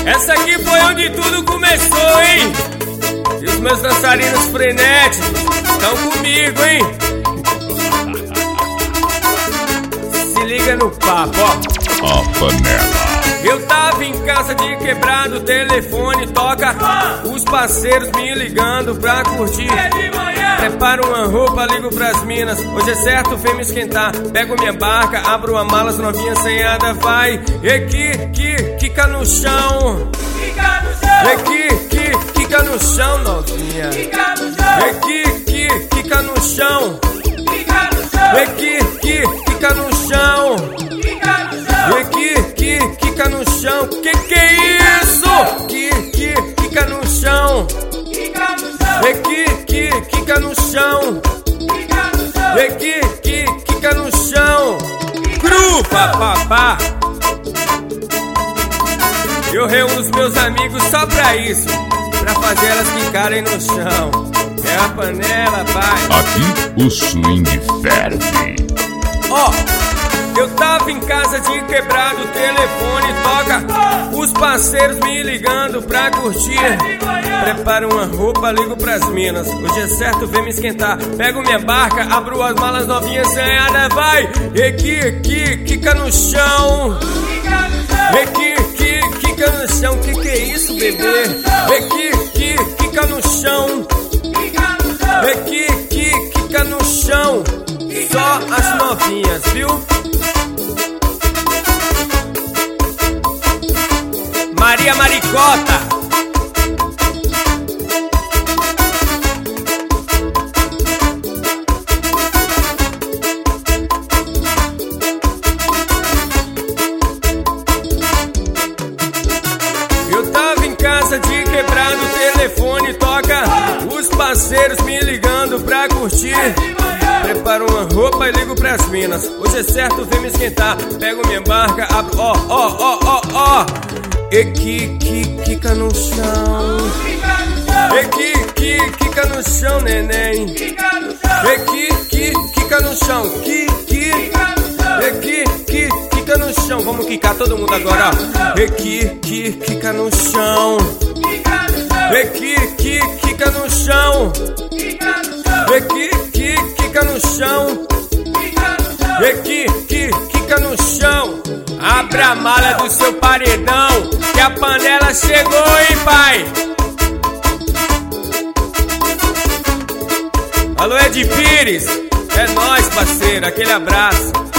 Essa aqui foi onde tudo começou, hein? E os meus dançarinos frenéticos estão comigo, hein? Se liga no papo, ó. A panela. Eu tava em casa de quebrado, o telefone toca. Os parceiros me ligando pra curtir. Preparo uma roupa, ligo pras minas. Hoje é certo, vem me esquentar. Pego minha barca, abro a mala, as novinhas senhada vai. Quica no chão. Quica no chão, novinha. Quica no chão. Quica no chão. Quica no chão. Que é isso? Quica no chão. Quica no chão. Quica no chão. Cru, papapá. Eu reúno os meus amigos só pra isso, pra fazer elas quicarem no chão. É a panela, pai. Aqui o swing ferve. Ó, eu tava em casa de quebrado, o telefone toca. Os parceiros me ligando pra curtir. Preparo uma roupa, ligo pras minas. Hoje é certo, vem me esquentar. Pego minha barca, abro as malas novinhas, senhada vai. Quica no chão. Quica no chão. Que é isso, bebê? Quica no chão. Quica no chão. Só as novinhas, viu? Maria Maricota. Eu tava em casa de quebrado, o telefone toca. Os parceiros me ligando pra curtir. Preparo uma roupa e ligo pras minas. Hoje é certo, vem me esquentar. Pego minha barca, abro, ó. Quica no chão. Quica no chão, neném. Quica no chão. Quica no chão. Vamos quicar todo mundo agora, ó. Quica no chão. Quica no chão. Quica no chão. Quica no chão. Abra a mala do seu paredão, que a panela chegou, hein, pai? Alô, Ed Pires. É nóis, parceiro. Aquele abraço.